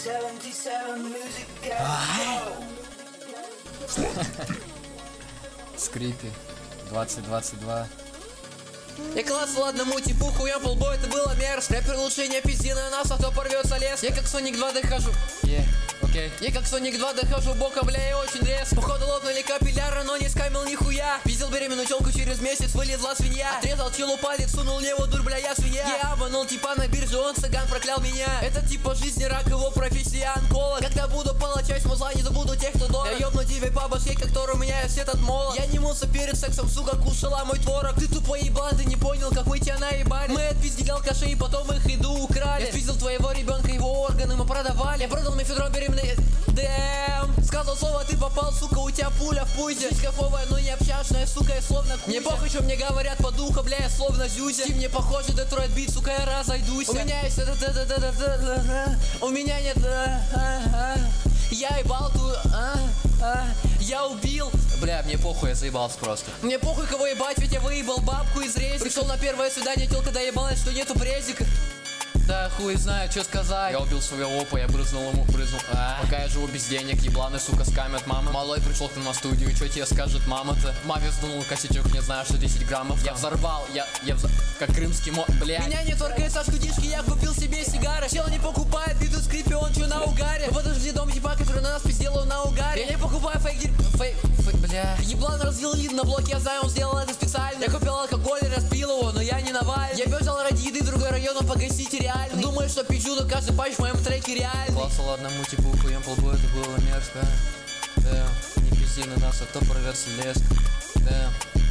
77 music Скрипи 2022. Я классал одному типу хуя полбой, это было мерзко. Рэпер лучше не пизди на нас, а то порвется лес. Я как Sonic 2 дохожу. Окей. Я как Sonic 2 дохожу боком, бля, я очень резко. Походу лопнули капилляры, но не скамил нихуя. Пиздил беременную телку через месяц, вылезла свинья. Отрезал челу палец, сунул него дур, бля, я свинья. Я обманул типа на бирже, он цыган проклял меня. Это типа жизни рак, его профессия онколог. Когда буду получать музла, не забуду тех, кто дорог. Я ёбну тебе по башке, который у меня есть этот молот. Я не мылся перед сексом, сука, кушала мой творог. Ты тупо еблан, ты не понял, как мы тебя наебали. Мы отпиздили алкашей, и потом их еду украли. Я спиздил твоего ребенка, его органы мы продавали. Я продал мефедрон беременной. Дэм, сказал слово, ты попал, сука, у тебя пуля в пузе. Жизнь кайфовая, но не общашная, сука, я словно кузя. Мне похуй, что мне говорят по духу, бля, я словно зюзя. Ты мне похоже, Детройт бит, сука, я разойдусь. У меня есть у меня нет я ебал ту я убил. Бля, мне похуй, я заебался просто. Мне похуй, кого ебать, ведь я выебал бабку из резика. Пришел на первое свидание, телка доебалась, что нету презика. Да хуй знает, что сказать. Я убил своего опа, я брызнул ему, Пока я живу без денег, ебланы, сука, скамят мамы. Малой пришел к нам на студию, и что тебе скажет мама-то? Маме вздунул косячок, не знаю, что 10 граммов. Я взорвал, как крымский бля. Меня не торкает Сашку Дишки, я купил себе сигары. Чел не покупает биту скрипи, он чё на угаре. Подожди, дом типа, который на нас пиздел, он на угаре. Я не покупаю фейк, бля. Еблан развил лид на блоке, я знаю, он сделал это специально. Я купил алкоголь и распил его, но я не Навальный. Я бежал ради еды в другой район, он погасить реально. Думаю, что пизжу, но каждый патч в моем треке реальный. Классал одному типу хуем полбой, это было мерзко. Да, не пизди на нас, а то порвется леск. Да.